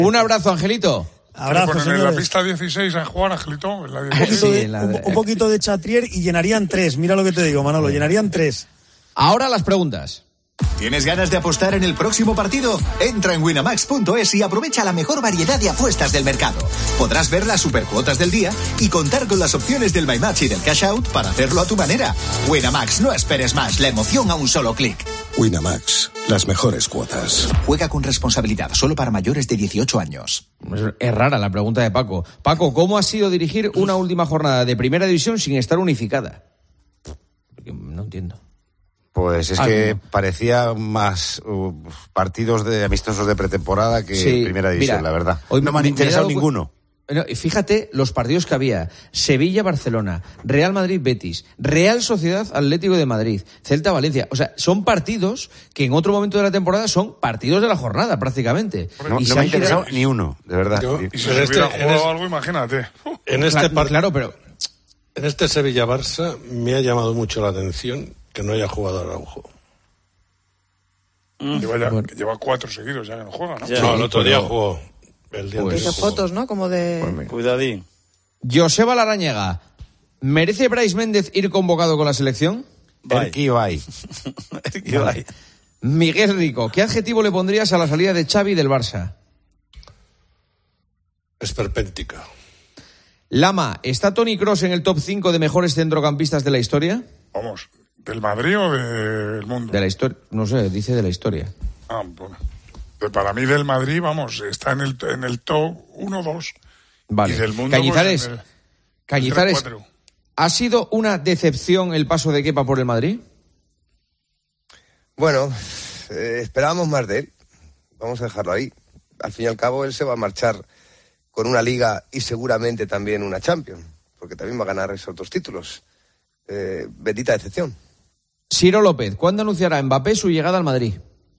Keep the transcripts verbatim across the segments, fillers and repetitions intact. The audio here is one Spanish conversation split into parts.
Un abrazo, Angelito. Abrazo, señores. En la pista dieciséis a jugar, Angelito. En la dieciséis. Un, poquito de, un, un poquito de Chatrier y llenarían tres. Mira lo que te digo, Manolo, llenarían tres. Ahora las preguntas. ¿Tienes ganas de apostar en el próximo partido? Entra en winamax punto es y aprovecha la mejor variedad de apuestas del mercado. Podrás ver las supercuotas del día y contar con las opciones del My Match y del Cash Out para hacerlo a tu manera. Winamax, no esperes más, la emoción a un solo clic. Winamax, las mejores cuotas. Juega con responsabilidad, solo para mayores de dieciocho años. Es rara la pregunta de Paco. Paco, ¿cómo ha sido dirigir una última jornada de Primera División sin estar unificada? No entiendo. Pues es ah, que no. parecía más uh, partidos de amistosos de pretemporada que sí, Primera División, mira, la verdad. Hoy no me han interesado me ninguno. No, fíjate los partidos que había. Sevilla-Barcelona, Real Madrid-Betis, Real Sociedad-Atlético de Madrid, Celta-Valencia. O sea, son partidos que en otro momento de la temporada son partidos de la jornada, prácticamente. No, y no me ha interesado ni uno, de verdad. Yo, y si se hubiera este, jugado este, algo, imagínate. En este claro, claro, pero... En este Sevilla-Barça me ha llamado mucho la atención que no haya jugado Araujo. Mm. Lleva, ya, bueno. lleva cuatro seguidos ya que no juega, ¿no? Ya, no, el otro día jugó. El día pues, fotos, ¿no? Como de... Pues cuidadín. Joseba Larrañaga, ¿merece Brais Méndez ir convocado con la selección? Erki Bay. Erki Bay. Miguel Rico, ¿qué adjetivo le pondrías a la salida de Xavi del Barça? Esperpéntica. Lama, ¿está Toni Kroos en el top cinco de mejores centrocampistas de la historia? Vamos, ¿del Madrid o del mundo? De la historia, no sé, dice de la historia. Ah, bueno. Para mí del Madrid, vamos, está en el, en el top uno dos. Vale. Y del mundo, Cañizares, pues, el, Cañizares, el ¿ha sido una decepción el paso de Kepa por el Madrid? Bueno, eh, esperábamos más de él. Vamos a dejarlo ahí. Al fin y al cabo, él se va a marchar con una Liga y seguramente también una Champions, porque también va a ganar esos dos títulos. Eh, bendita decepción. Ciro López, ¿cuándo anunciará Mbappé su llegada al Madrid?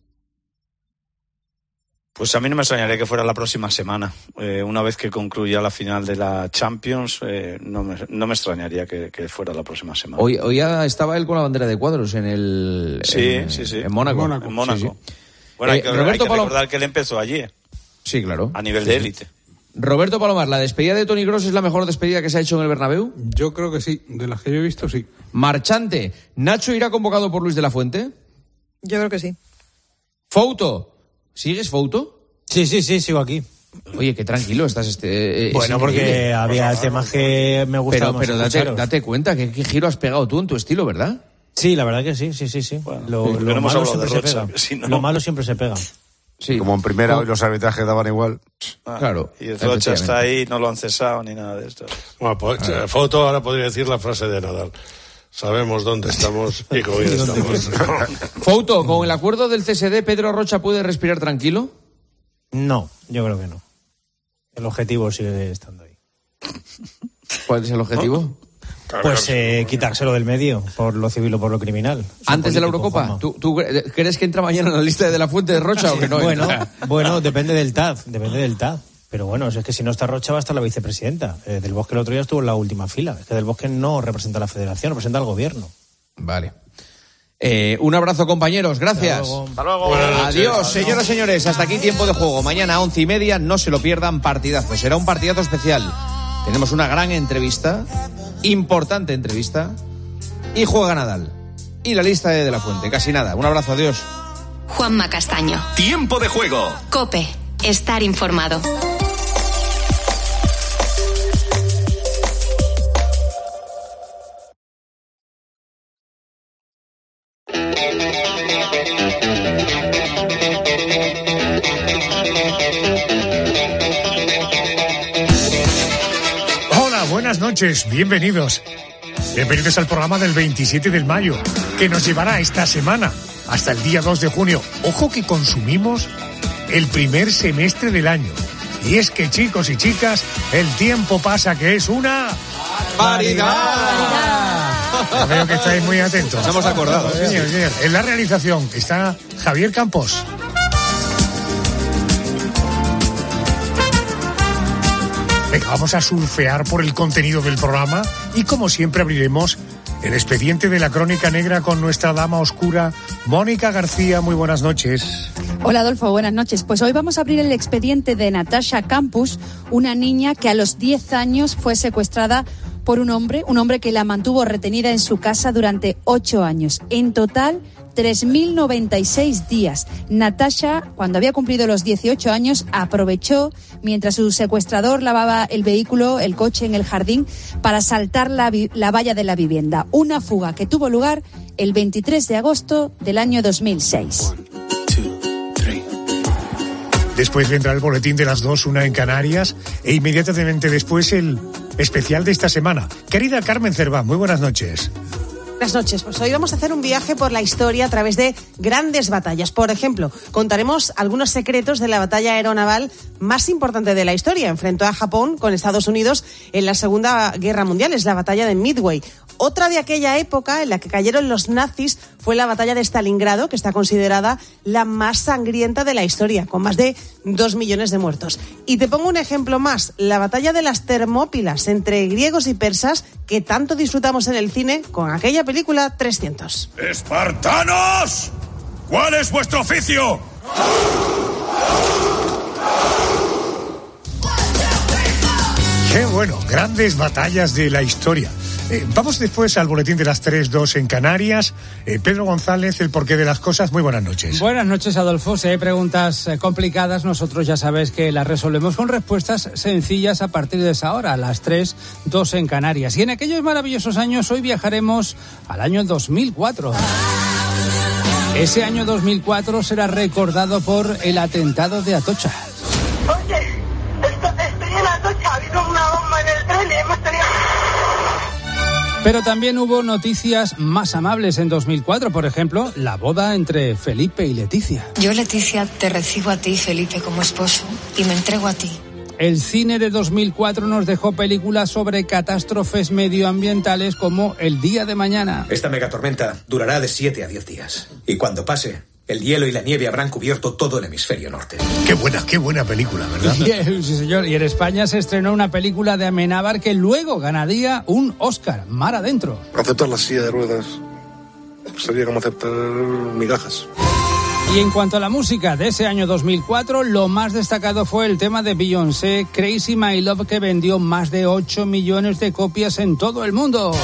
Pues a mí no me extrañaría que fuera la próxima semana. Eh, una vez que concluya la final de la Champions, eh, no, me, no me extrañaría que, que fuera la próxima semana. Hoy, hoy ya estaba él con la bandera de cuadros en el... Sí, en, sí, sí. En Mónaco. En Mónaco. En Mónaco. Sí, sí. Bueno, eh, hay que, Roberto hay que Palom... recordar que él empezó allí. Sí, claro. A nivel sí, de élite. Sí. Roberto Palomar, ¿la despedida de Toni Kroos es la mejor despedida que se ha hecho en el Bernabéu? Yo creo que sí, de las que yo he visto, sí. Marchante, ¿Nacho irá convocado por Luis de la Fuente? Yo creo que sí. Fouto, ¿sigues Fouto? Sí, sí, sí, sigo aquí. Oye, qué tranquilo estás este... Eh, bueno, porque había pues, temas que me gustaban Pero, pero date, date cuenta, ¿qué, qué giro has pegado tú en tu estilo, ¿verdad? Sí, la verdad que sí, sí, sí, sí. Bueno, lo, sí, lo, malo siempre Rocha, se pega. Si no... lo malo siempre se pega. Sí. Como en primera hoy los arbitrajes daban igual. Ah, claro. Y el Rocha está ahí, no lo han cesado ni nada de esto. Bueno, pues ah. Foto ahora podría decir la frase de Nadal. Sabemos dónde estamos y cómo estamos. Fouto, ¿con el acuerdo del C S D Pedro Rocha puede respirar tranquilo? No, yo creo que no. El objetivo sigue estando ahí. ¿Cuál es el objetivo? ¿No? Pues eh, quitárselo del medio, por lo civil o por lo criminal. ¿Antes de la Eurocopa? ¿Tú, ¿Tú crees que entra mañana en la lista de la Fuente de Rocha o que no? Bueno, bueno, depende del T A D, depende del T A D. Pero bueno, es que si no está Rocha va a estar la vicepresidenta. Eh, Del Bosque el otro día estuvo en la última fila. Es que Del Bosque no representa a la federación, representa al gobierno. Vale. Eh, un abrazo, compañeros. Gracias. Hasta luego. Hasta luego. Adiós, señoras y señores. Hasta aquí tiempo de juego. Mañana a once y media, no se lo pierdan, partidazo. Será un partidazo especial. Tenemos una gran entrevista, importante entrevista, y juega Nadal. Y la lista de De la Fuente, casi nada. Un abrazo, adiós. Juanma Castaño. Tiempo de juego. COPE. Estar informado. Buenas noches, bienvenidos. Bienvenidos al programa del veintisiete de mayo, que nos llevará esta semana hasta el día dos de junio. Ojo que consumimos el primer semestre del año. Y es que, chicos y chicas, el tiempo pasa que es una... ¡Paridad! Veo que estáis muy atentos. Nos hemos acordado. Sí, señor, señor. En la realización está Javier Campos. Venga, vamos a surfear por el contenido del programa y como siempre abriremos el expediente de la crónica negra con nuestra dama oscura Mónica García, muy buenas noches. Hola Adolfo, buenas noches. Pues hoy vamos a abrir el expediente de Natasha Campus, una niña que a los diez años fue secuestrada por un hombre, un hombre que la mantuvo retenida en su casa durante ocho años. En total, tres mil noventa y seis días. Natasha, cuando había cumplido los dieciocho años, aprovechó, mientras su secuestrador lavaba el vehículo, el coche en el jardín, para saltar la, vi- la valla de la vivienda. Una fuga que tuvo lugar el veintitrés de agosto del año dos mil seis. Después vendrá el boletín de las dos, una en Canarias, e inmediatamente después el especial de esta semana. Querida Carmen Cerván, muy buenas noches. Buenas noches. Pues hoy vamos a hacer un viaje por la historia a través de grandes batallas. Por ejemplo, contaremos algunos secretos de la batalla aeronaval más importante de la historia. Enfrentó a Japón con Estados Unidos en la Segunda Guerra Mundial. Es la batalla de Midway. Otra de aquella época en la que cayeron los nazis fue la batalla de Stalingrado, que está considerada la más sangrienta de la historia, con más de dos millones de muertos. Y te pongo un ejemplo más, la batalla de las Termópilas entre griegos y persas, que tanto disfrutamos en el cine con aquella película trescientos. ¡Espartanos! ¿Cuál es vuestro oficio? Qué bueno, grandes batallas de la historia. Eh, vamos después al boletín de las tres dos en Canarias. Eh, Pedro González, el porqué de las cosas. Muy buenas noches. Buenas noches, Adolfo. Si hay preguntas eh, complicadas, nosotros ya sabes que las resolvemos con respuestas sencillas a partir de esa hora, a las tres dos en Canarias. Y en aquellos maravillosos años, hoy viajaremos al año dos mil cuatro. Ese año dos mil cuatro será recordado por el atentado de Atocha. Oye, esto, estoy en Atocha, ha habido una bomba en el tren y hemos tenido... Pero también hubo noticias más amables en dos mil cuatro, por ejemplo, la boda entre Felipe y Leticia. Yo, Leticia, te recibo a ti, Felipe, como esposo y me entrego a ti. El cine de dos mil cuatro nos dejó películas sobre catástrofes medioambientales como El día de mañana. Esta megatormenta durará de siete a diez días. Y cuando pase, el hielo y la nieve habrán cubierto todo el hemisferio norte. Qué buena, qué buena película, ¿verdad? Sí, señor. Y en España se estrenó una película de Amenábar que luego ganaría un Oscar, Mar Adentro. Aceptar la silla de ruedas sería como aceptar migajas. Y en cuanto a la música de ese año dos mil cuatro, lo más destacado fue el tema de Beyoncé, Crazy My Love, que vendió más de ocho millones de copias en todo el mundo.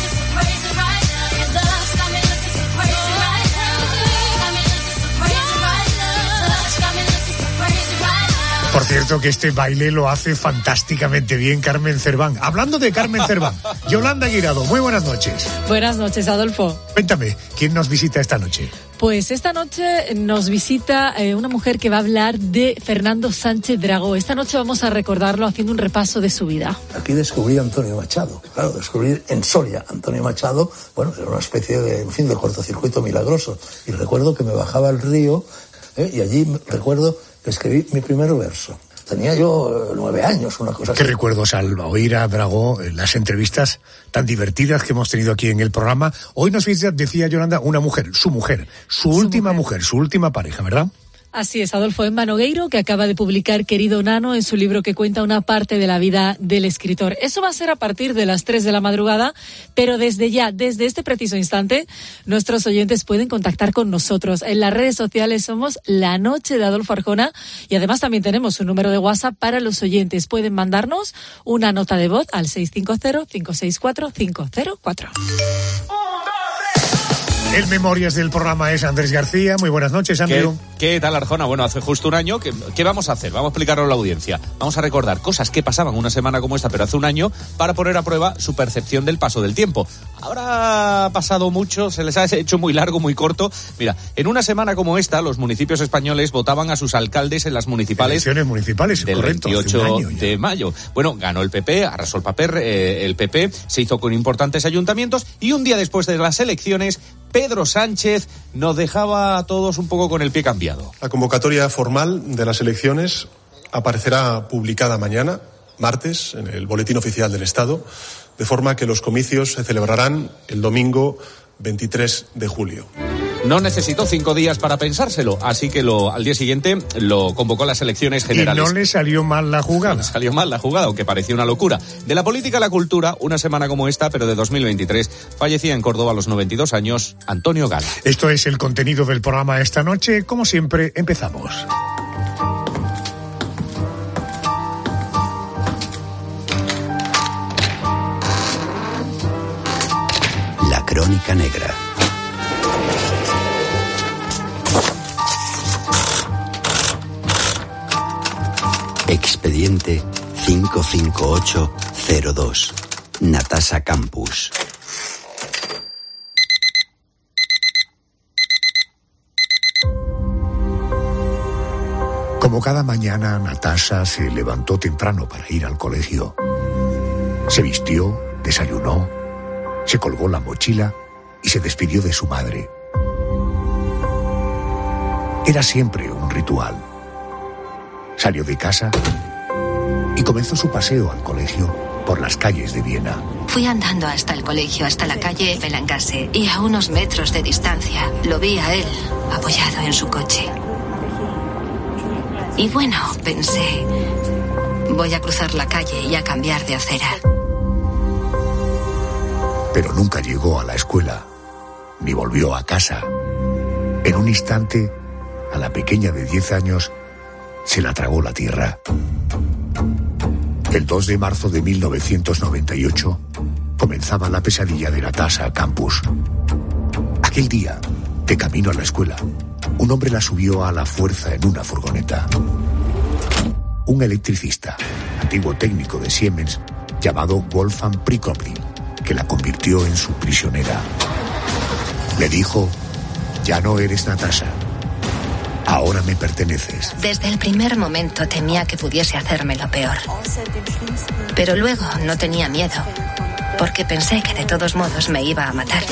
Por cierto, que este baile lo hace fantásticamente bien Carmen Cerván. Hablando de Carmen Cerván, Yolanda Guirado, muy buenas noches. Buenas noches, Adolfo. Cuéntame, ¿quién nos visita esta noche? Pues esta noche nos visita eh, una mujer que va a hablar de Fernando Sánchez Dragó. Esta noche vamos a recordarlo haciendo un repaso de su vida. Aquí descubrí a Antonio Machado. Claro, descubrir en Soria a Antonio Machado, bueno, era una especie de, en fin, de cortocircuito milagroso. Y recuerdo que me bajaba al río eh, y allí recuerdo que escribí mi primer verso. Tenía yo eh, nueve años, una cosa así. ¿Qué recuerdos al oír a Dragó en las entrevistas tan divertidas que hemos tenido aquí en el programa? Hoy nos visita, decía Yolanda, una mujer, su mujer, su, su última mujer. mujer, su última pareja, ¿verdad? Así es, Adolfo Emma Nogueiro, que acaba de publicar Querido Nano en su libro que cuenta una parte de la vida del escritor. Eso va a ser a partir de las tres de la madrugada, pero desde ya, desde este preciso instante, nuestros oyentes pueden contactar con nosotros. En las redes sociales somos La Noche de Adolfo Arjona y además también tenemos un número de WhatsApp para los oyentes. Pueden mandarnos una nota de voz al seis cinco cero, cinco seis cuatro, cinco cero cuatro. El Memorias del programa es Andrés García. Muy buenas noches, Andrew. ¿Qué, qué tal, Arjona? Bueno, hace justo un año. ¿qué, ¿Qué vamos a hacer? Vamos a explicarlo a la audiencia. Vamos a recordar cosas que pasaban una semana como esta, pero hace un año, para poner a prueba su percepción del paso del tiempo. Habrá pasado mucho, se les ha hecho muy largo, muy corto. Mira, en una semana como esta, los municipios españoles votaban a sus alcaldes en las municipales. Elecciones municipales, del correcto, veintiocho de mayo. Bueno, ganó el P P, arrasó el papel, eh, el P P, se hizo con importantes ayuntamientos y un día después de las elecciones, Pedro Sánchez nos dejaba a todos un poco con el pie cambiado. La convocatoria formal de las elecciones aparecerá publicada mañana, martes, en el Boletín Oficial del Estado, de forma que los comicios se celebrarán el domingo veintitrés de julio. no necesitó cinco días para pensárselo, así que lo, al día siguiente lo convocó a las elecciones generales. Y no le salió mal la jugada. No le salió mal la jugada, aunque parecía una locura. De la política a la cultura, una semana como esta, pero de dos mil veintitrés, fallecía en Córdoba a los noventa y dos años Antonio Gala. Esto es el contenido del programa esta noche. Como siempre, empezamos. La Crónica Negra. Expediente cinco cinco ocho cero dos. Natasha Campus. Como cada mañana, Natasha se levantó temprano para ir al colegio. Se vistió, desayunó, se colgó la mochila y se despidió de su madre. Era siempre un ritual. Salió de casa y comenzó su paseo al colegio por las calles de Viena. Fui andando hasta el colegio, hasta la calle Belangasse, y a unos metros de distancia lo vi a él, apoyado en su coche. Y bueno, pensé, voy a cruzar la calle y a cambiar de acera. Pero nunca llegó a la escuela, ni volvió a casa. En un instante, a la pequeña de diez años, se la tragó la tierra. El dos de marzo de mil novecientos noventa y ocho comenzaba la pesadilla de Natasha Campus. Aquel día, de camino a la escuela, un hombre la subió a la fuerza en una furgoneta. Un electricista, antiguo técnico de Siemens, llamado Wolfgang Prokopy, que la convirtió en su prisionera. Le dijo: ya no eres Natasha. Ahora me perteneces. Desde el primer momento temía que pudiese hacerme lo peor. Pero luego no tenía miedo, porque pensé que de todos modos me iba a matar.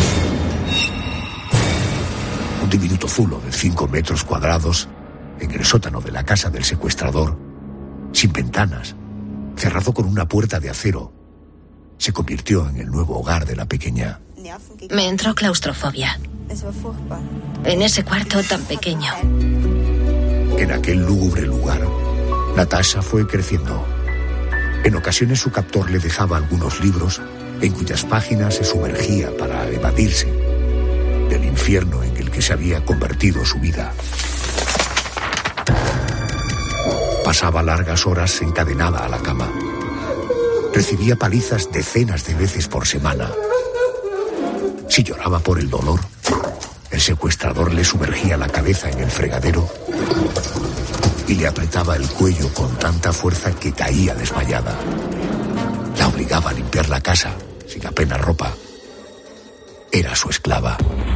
Un diminuto zulo de cinco metros cuadrados, en el sótano de la casa del secuestrador, sin ventanas, cerrado con una puerta de acero, se convirtió en el nuevo hogar de la pequeña. Me entró claustrofobia. En ese cuarto tan pequeño. En aquel lúgubre lugar, Natasha fue creciendo. En ocasiones su captor le dejaba algunos libros en cuyas páginas se sumergía para evadirse del infierno en el que se había convertido su vida. Pasaba largas horas encadenada a la cama. Recibía palizas decenas de veces por semana. Si lloraba por el dolor, el secuestrador le sumergía la cabeza en el fregadero y le apretaba el cuello con tanta fuerza que caía desmayada. La obligaba a limpiar la casa sin apenas ropa. Era su esclava.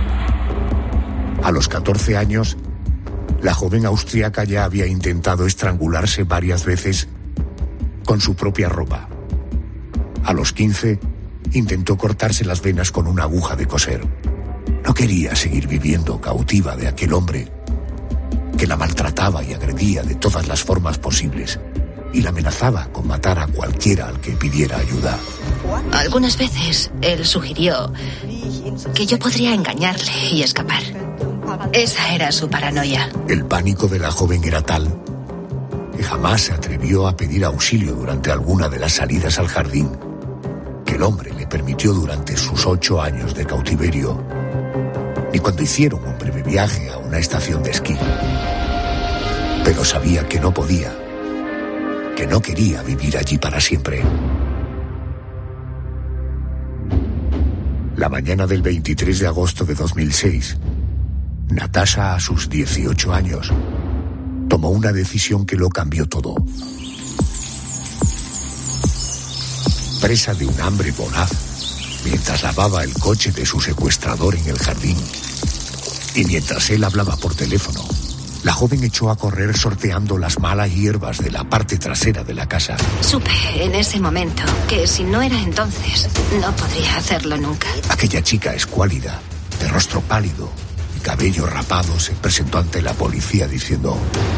A los catorce años, la joven austríaca ya había intentado estrangularse varias veces con su propia ropa. A los quince, intentó cortarse las venas con una aguja de coser. No quería seguir viviendo cautiva de aquel hombre que la maltrataba y agredía de todas las formas posibles y la amenazaba con matar a cualquiera al que pidiera ayuda. Algunas veces él sugirió que yo podría engañarle y escapar. Esa era su paranoia. El pánico de la joven era tal que jamás se atrevió a pedir auxilio durante alguna de las salidas al jardín que el hombre le permitió durante sus ocho años de cautiverio, ni cuando hicieron un breve viaje a una estación de esquí. Pero sabía que no podía, que no quería vivir allí para siempre. La mañana del veintitrés de agosto de dos mil seis, Natasha, a sus dieciocho años, tomó una decisión que lo cambió todo. Presa de un hambre voraz, mientras lavaba el coche de su secuestrador en el jardín, y mientras él hablaba por teléfono, la joven echó a correr sorteando las malas hierbas de la parte trasera de la casa. Supe en ese momento que si no era entonces, no podría hacerlo nunca. Aquella chica escuálida, de rostro pálido y cabello rapado, se presentó ante la policía diciendo: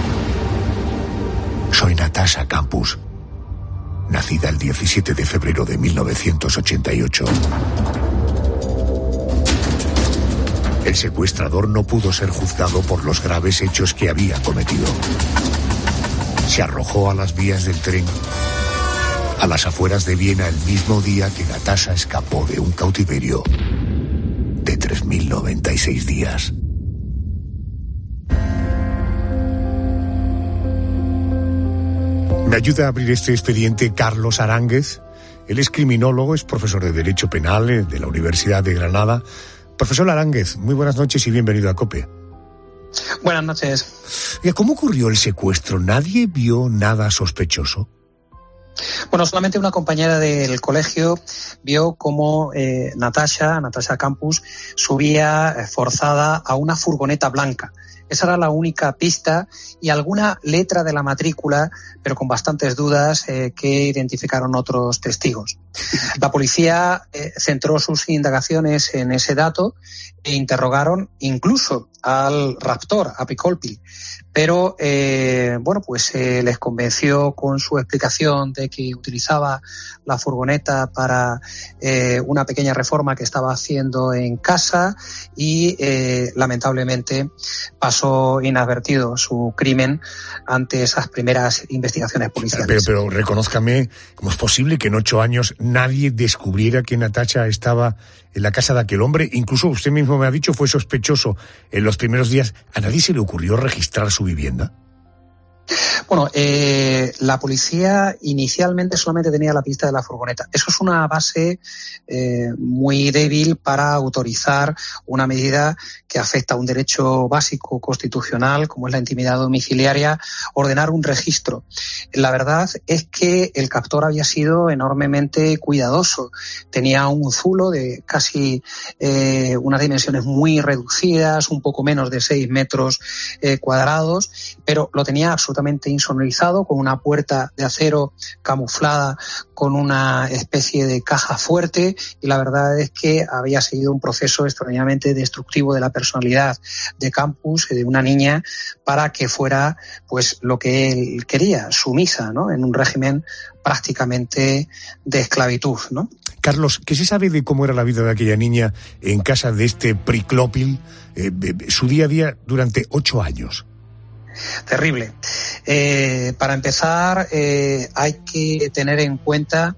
soy Natasha Campus, nacida el diecisiete de febrero de mil novecientos ochenta y ocho. El secuestrador no pudo ser juzgado por los graves hechos que había cometido. Se arrojó a las vías del tren a las afueras de Viena el mismo día que Natasha escapó de un cautiverio de tres mil noventa y seis días. Me ayuda a abrir este expediente Carlos Aránguez. Él es criminólogo, es profesor de Derecho Penal de la Universidad de Granada. Profesor Aránguez, muy buenas noches y bienvenido a COPE. Buenas noches. ¿Cómo ocurrió el secuestro? ¿Nadie vio nada sospechoso? Bueno, solamente una compañera del colegio vio cómo eh, Natasha, Natasha Campus, subía eh, forzada a una furgoneta blanca. Esa era la única pista y alguna letra de la matrícula, pero con bastantes dudas eh, que identificaron otros testigos. La policía eh, centró sus indagaciones en ese dato e interrogaron incluso al raptor, a Pricolpil. Pero, eh, bueno, pues eh, les convenció con su explicación de que utilizaba la furgoneta para eh, una pequeña reforma que estaba haciendo en casa y, eh, lamentablemente, pasó inadvertido su crimen ante esas primeras investigaciones policiales. Pero, pero reconózcame, ¿cómo es posible que en ocho años nadie descubriera que Natasha estaba en la casa de aquel hombre? Incluso usted mismo me ha dicho, fue sospechoso en los primeros días. ¿A nadie se le ocurrió registrar su vivienda? Bueno, eh, la policía inicialmente solamente tenía la pista de la furgoneta. Eso es una base eh, muy débil para autorizar una medida que afecta a un derecho básico constitucional, como es la intimidad domiciliaria, ordenar un registro. La verdad es que el captor había sido enormemente cuidadoso. Tenía un zulo de casi eh, unas dimensiones muy reducidas, un poco menos de seis metros eh, cuadrados, pero lo tenía absolutamente insonorizado, con una puerta de acero camuflada con una especie de caja fuerte, y la verdad es que había seguido un proceso extraordinariamente destructivo de la personalidad de Campus, de una niña, para que fuera pues lo que él quería, sumisa, ¿no?, en un régimen prácticamente de esclavitud, ¿no? Carlos, ¿qué se sabe de cómo era la vida de aquella niña en casa de este Pricolpil, eh, su día a día durante ocho años? Terrible. Eh, para empezar, eh, hay que tener en cuenta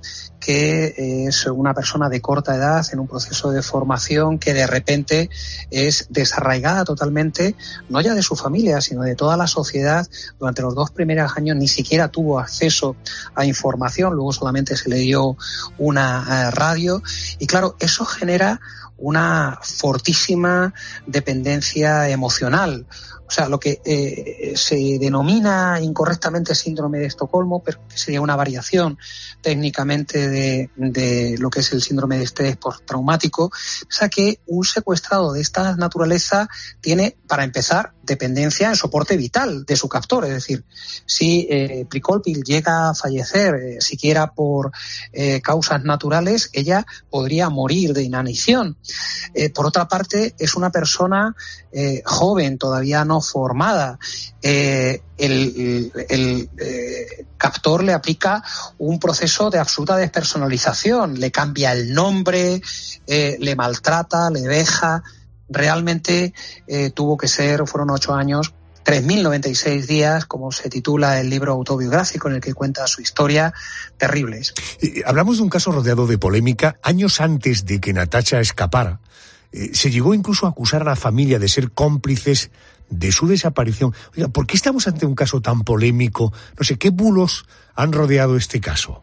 que es una persona de corta edad en un proceso de formación que de repente es desarraigada totalmente, no ya de su familia, sino de toda la sociedad. Durante los dos primeros años ni siquiera tuvo acceso a información, luego solamente se le dio una eh, radio, y claro, eso genera una fortísima dependencia emocional. O sea, lo que eh, se denomina incorrectamente síndrome de Estocolmo, pero que sería una variación técnicamente de, de lo que es el síndrome de estrés postraumático. O sea, que un secuestrado de esta naturaleza tiene, para empezar, dependencia en soporte vital de su captor. Es decir, si eh, Pricolpil llega a fallecer, eh, siquiera por eh, causas naturales, ella podría morir de inanición. Eh, por otra parte, es una persona eh, joven, todavía no formada. Eh, el el, el eh, captor le aplica un proceso de absoluta despersonalización, le cambia el nombre, eh, le maltrata, le deja. Realmente eh, tuvo que ser, fueron ocho años, tres mil noventa y seis días, como se titula el libro autobiográfico en el que cuenta su historia, terribles. Eh, hablamos de un caso rodeado de polémica. Años antes de que Natasha escapara, eh, se llegó incluso a acusar a la familia de ser cómplices de su desaparición. Oiga, ¿por qué estamos ante un caso tan polémico? No sé, ¿qué bulos han rodeado este caso?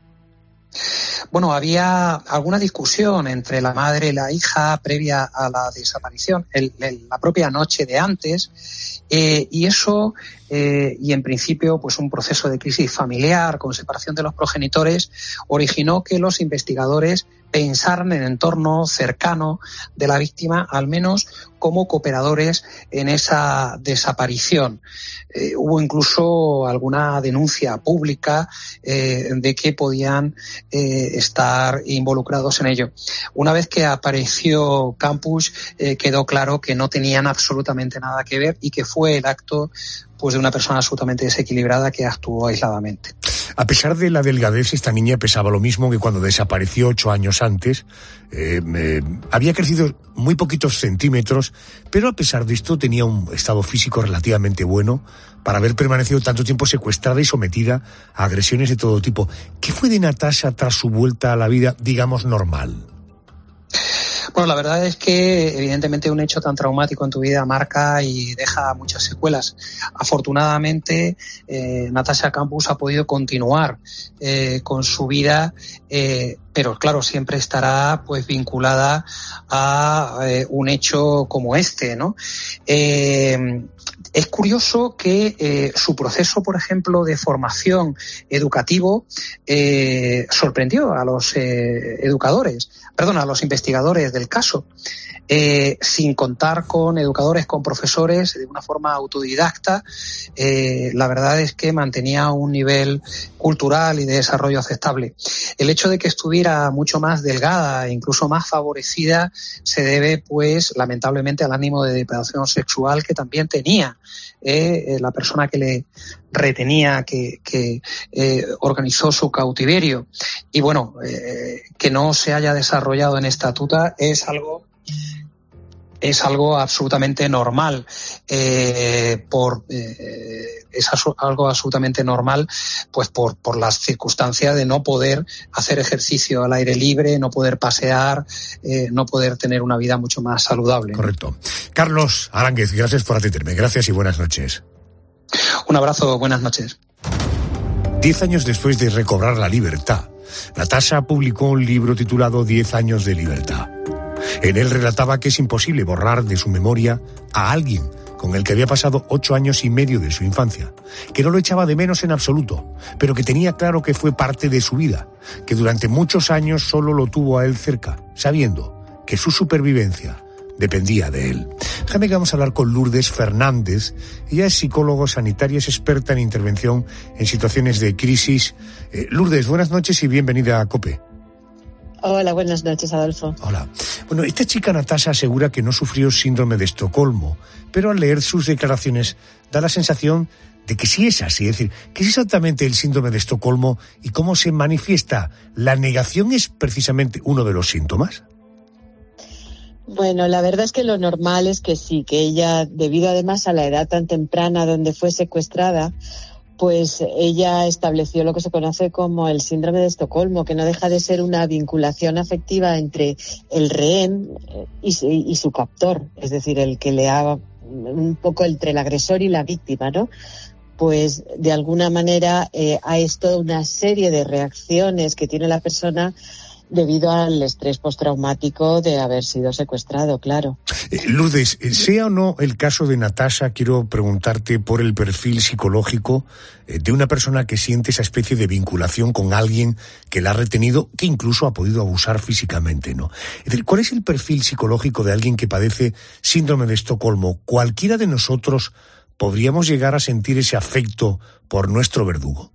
Bueno, había alguna discusión entre la madre y la hija previa a la desaparición, el, el, la propia noche de antes, eh, y eso, eh, y en principio, pues un proceso de crisis familiar con separación de los progenitores, originó que los investigadores pensaran en el entorno cercano de la víctima, al menos como cooperadores en esa desaparición. Eh, hubo incluso alguna denuncia pública eh, de que podían eh, estar involucrados en ello. Una vez que apareció Campus, eh, quedó claro que no tenían absolutamente nada que ver y que fue el acto pues de una persona absolutamente desequilibrada que actuó aisladamente. A pesar de la delgadez, esta niña pesaba lo mismo que cuando desapareció ocho años antes. Eh, eh, había crecido muy poquitos centímetros, pero a pesar de esto tenía un estado físico relativamente bueno para haber permanecido tanto tiempo secuestrada y sometida a agresiones de todo tipo. ¿Qué fue de Natasha tras su vuelta a la vida, digamos, normal? Bueno, la verdad es que evidentemente un hecho tan traumático en tu vida marca y deja muchas secuelas. Afortunadamente, eh, Natasha Campus ha podido continuar eh, con su vida, eh, pero claro, siempre estará pues vinculada a eh, un hecho como este, ¿no? Eh, Es curioso que eh, su proceso, por ejemplo, de formación educativo eh, sorprendió a los eh, educadores, perdón, a los investigadores del caso. Eh, sin contar con educadores, con profesores, de una forma autodidacta, eh, la verdad es que mantenía un nivel cultural y de desarrollo aceptable. El hecho de que estuviera mucho más delgada e incluso más favorecida se debe, pues, lamentablemente al ánimo de depredación sexual que también tenía eh, la persona que le retenía, que, que eh, organizó su cautiverio. Y bueno, eh, que no se haya desarrollado en estatuta es algo es algo absolutamente normal, eh, por eh, es algo absolutamente normal, pues por por las circunstancias de no poder hacer ejercicio al aire libre, no poder pasear, eh, no poder tener una vida mucho más saludable. Correcto. Carlos Aránguez, gracias por atenderme. Gracias y buenas noches. Un abrazo, buenas noches. Diez años después de recobrar la libertad, Natasha publicó un libro titulado Diez años de libertad. En él relataba que es imposible borrar de su memoria a alguien con el que había pasado ocho años y medio de su infancia, que no lo echaba de menos en absoluto, pero que tenía claro que fue parte de su vida, que durante muchos años solo lo tuvo a él cerca, sabiendo que su supervivencia dependía de él. Déjame que vamos a hablar con Lourdes Fernández. Ella es psicóloga sanitaria, es experta en intervención en situaciones de crisis. Eh, Lourdes, buenas noches y bienvenida a COPE. Hola, buenas noches, Adolfo. Hola. Bueno, esta chica Natasha asegura que no sufrió síndrome de Estocolmo, pero al leer sus declaraciones da la sensación de que sí es así. Es decir, ¿qué es exactamente el síndrome de Estocolmo y cómo se manifiesta? ¿La negación es precisamente uno de los síntomas? Bueno, la verdad es que lo normal es que sí, que ella, debido además a la edad tan temprana donde fue secuestrada, pues ella estableció lo que se conoce como el síndrome de Estocolmo, que no deja de ser una vinculación afectiva entre el rehén y, y su captor, es decir, el que le ha un poco entre el agresor y la víctima, ¿no? Pues de alguna manera eh, hay toda una serie de reacciones que tiene la persona debido al estrés postraumático de haber sido secuestrado, claro. Eh, Lourdes, sea o no el caso de Natasha, quiero preguntarte por el perfil psicológico eh, de una persona que siente esa especie de vinculación con alguien que la ha retenido, que incluso ha podido abusar físicamente, ¿no? Es decir, ¿cuál es el perfil psicológico de alguien que padece síndrome de Estocolmo? ¿Cualquiera de nosotros podríamos llegar a sentir ese afecto por nuestro verdugo?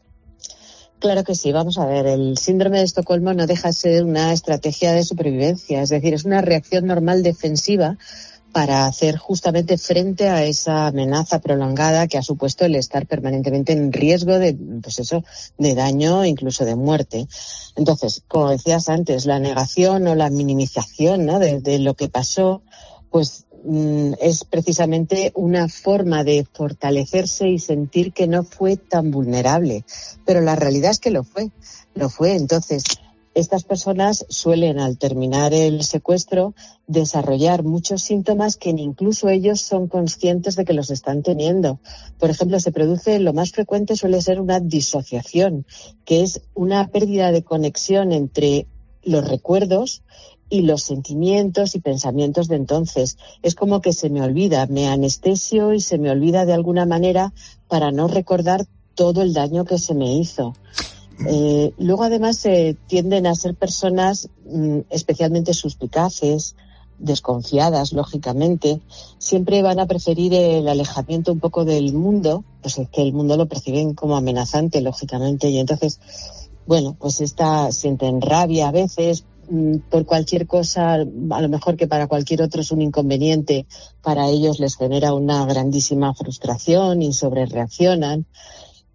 Claro que sí, vamos a ver, el síndrome de Estocolmo no deja de ser una estrategia de supervivencia, es decir, es una reacción normal defensiva para hacer justamente frente a esa amenaza prolongada que ha supuesto el estar permanentemente en riesgo de, pues eso, de daño, incluso de muerte. Entonces, como decías antes, la negación o la minimización, ¿no?, de, de lo que pasó, pues es precisamente una forma de fortalecerse y sentir que no fue tan vulnerable. Pero la realidad es que lo fue, lo fue. Entonces, estas personas suelen, al terminar el secuestro, desarrollar muchos síntomas que incluso ellos son conscientes de que los están teniendo. Por ejemplo, se produce, lo más frecuente suele ser una disociación, que es una pérdida de conexión entre los recuerdos y los sentimientos y pensamientos de entonces. Es como que se me olvida, me anestesio y se me olvida de alguna manera para no recordar todo el daño que se me hizo. Eh, luego además eh, tienden a ser personas mm, especialmente suspicaces, desconfiadas, lógicamente. Siempre van a preferir el alejamiento un poco del mundo, pues es que el mundo lo perciben como amenazante, lógicamente, y entonces, bueno, pues esta, sienten rabia a veces por cualquier cosa, a lo mejor que para cualquier otro es un inconveniente, para ellos les genera una grandísima frustración y sobrereaccionan.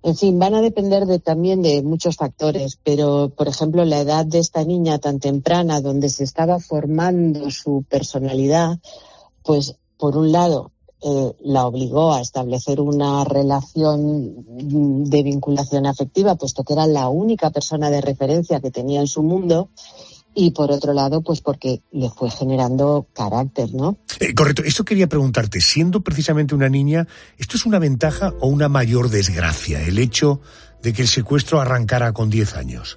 En fin, van a depender de, también de muchos factores, pero, por ejemplo, la edad de esta niña tan temprana, donde se estaba formando su personalidad, pues, por un lado, eh, la obligó a establecer una relación de vinculación afectiva, puesto que era la única persona de referencia que tenía en su mundo, y por otro lado, pues porque le fue generando carácter, ¿no? Eh, correcto. Esto quería preguntarte, siendo precisamente una niña, ¿esto es una ventaja o una mayor desgracia, el hecho de que el secuestro arrancara con diez años?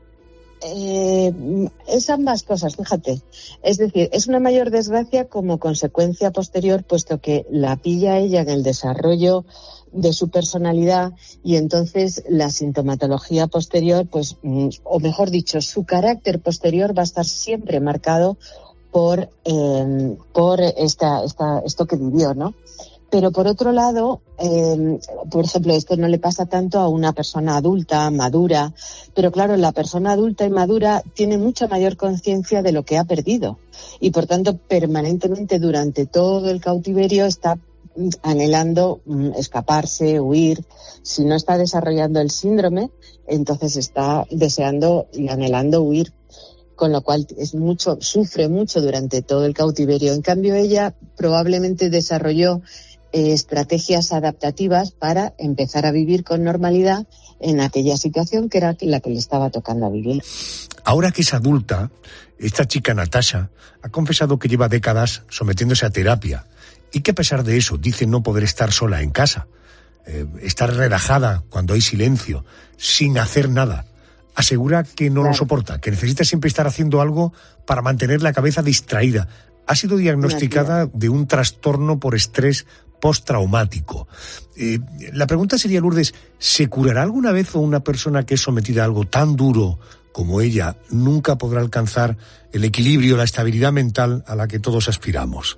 Eh, es ambas cosas, fíjate. Es decir, es una mayor desgracia como consecuencia posterior, puesto que la pilla ella en el desarrollo de su personalidad, y entonces la sintomatología posterior, pues, o mejor dicho, su carácter posterior va a estar siempre marcado por, eh, por esta, esta, esto que vivió, ¿no? Pero por otro lado, eh, por ejemplo, esto no le pasa tanto a una persona adulta, madura, pero claro, la persona adulta y madura tiene mucha mayor conciencia de lo que ha perdido y por tanto permanentemente durante todo el cautiverio está anhelando mm, escaparse, huir. Si no está desarrollando el síndrome, entonces está deseando y anhelando huir, con lo cual es mucho, sufre mucho durante todo el cautiverio. En cambio, ella probablemente desarrolló eh, estrategias adaptativas para empezar a vivir con normalidad en aquella situación que era la que le estaba tocando a vivir. Ahora que es adulta, esta chica Natasha ha confesado que lleva décadas sometiéndose a terapia y que a pesar de eso dice no poder estar sola en casa, eh, estar relajada cuando hay silencio, sin hacer nada. Asegura que no claro. lo soporta, que necesita siempre estar haciendo algo para mantener la cabeza distraída. Ha sido diagnosticada de un trastorno por estrés postraumático. Eh, la pregunta sería, Lourdes, ¿se curará alguna vez o una persona que es sometida a algo tan duro como ella nunca podrá alcanzar el equilibrio, la estabilidad mental a la que todos aspiramos?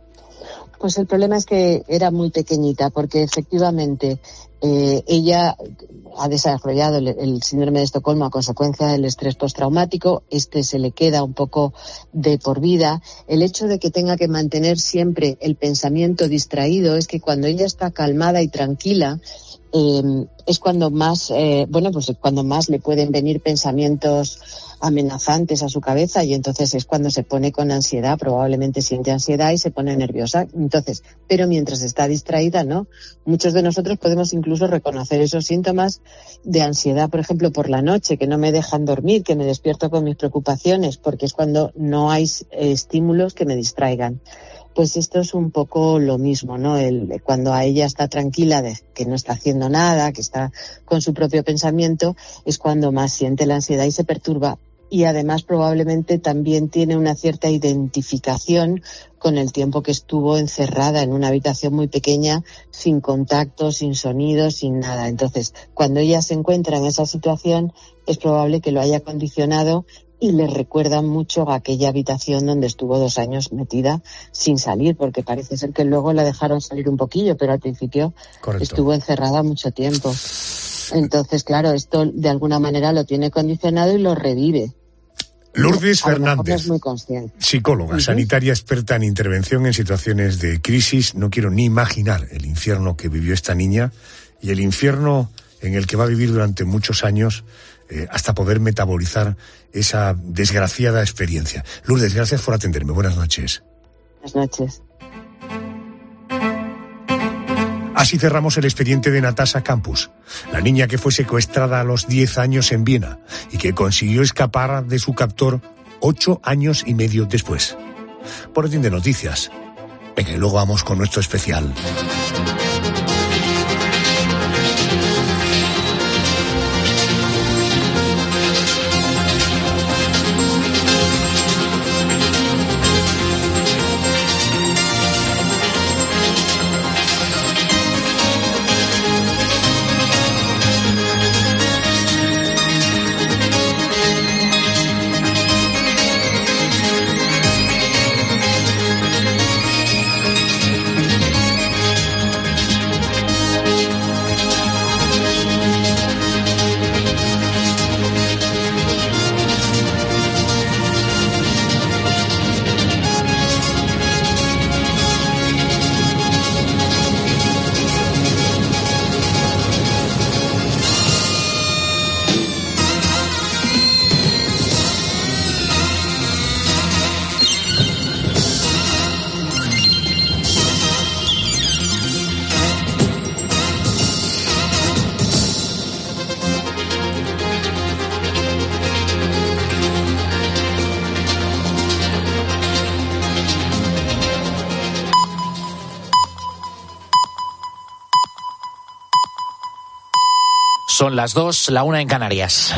Pues el problema es que era muy pequeñita, porque efectivamente eh, ella ha desarrollado el, el síndrome de Estocolmo a consecuencia del estrés postraumático. Este se le queda un poco de por vida. El hecho de que tenga que mantener siempre el pensamiento distraído es que cuando ella está calmada y tranquila, eh, es cuando más, eh, bueno, pues cuando más le pueden venir pensamientos amenazantes a su cabeza, y entonces es cuando se pone con ansiedad, probablemente siente ansiedad y se pone nerviosa. Entonces, pero mientras está distraída, ¿no? Muchos de nosotros podemos incluso reconocer esos síntomas de ansiedad, por ejemplo, por la noche, que no me dejan dormir, que me despierto con mis preocupaciones, porque es cuando no hay eh, estímulos que me distraigan. Pues esto es un poco lo mismo, ¿no? El, cuando a ella está tranquila de que no está haciendo nada, que está con su propio pensamiento, es cuando más siente la ansiedad y se perturba. Y además probablemente también tiene una cierta identificación con el tiempo que estuvo encerrada en una habitación muy pequeña, sin contacto, sin sonido, sin nada. Entonces, cuando ella se encuentra en esa situación, es probable que lo haya condicionado y le recuerda mucho a aquella habitación donde estuvo dos años metida sin salir, porque parece ser que luego la dejaron salir un poquillo, pero al principio Correcto. Estuvo encerrada mucho tiempo. Entonces, claro, esto de alguna manera lo tiene condicionado y lo revive. Lourdes Fernández, no es muy consciente. Psicóloga, uh-huh. sanitaria, experta en intervención en situaciones de crisis. No quiero ni imaginar el infierno que vivió esta niña y el infierno en el que va a vivir durante muchos años eh, hasta poder metabolizar esa desgraciada experiencia. Lourdes, gracias por atenderme. Buenas noches. Buenas noches. Así cerramos el expediente de Natasha Campus, la niña que fue secuestrada a los diez años en Viena y que consiguió escapar de su captor ocho años y medio después. Boletín de noticias. Venga, y luego vamos con nuestro especial. Son las dos, la una en Canarias.